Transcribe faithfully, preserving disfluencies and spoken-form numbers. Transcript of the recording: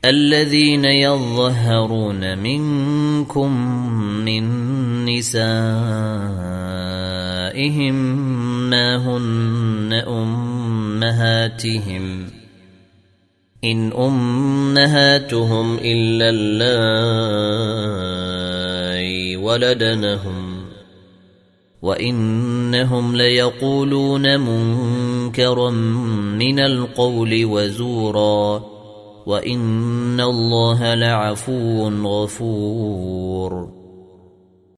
الذين يظهرون منكم من نسائهم ما هن أمهاتهم إن أمهاتهم إلا اللائي ولدنهم وإنهم ليقولون منكرا من القول وزورا وإن الله لعفو غفور.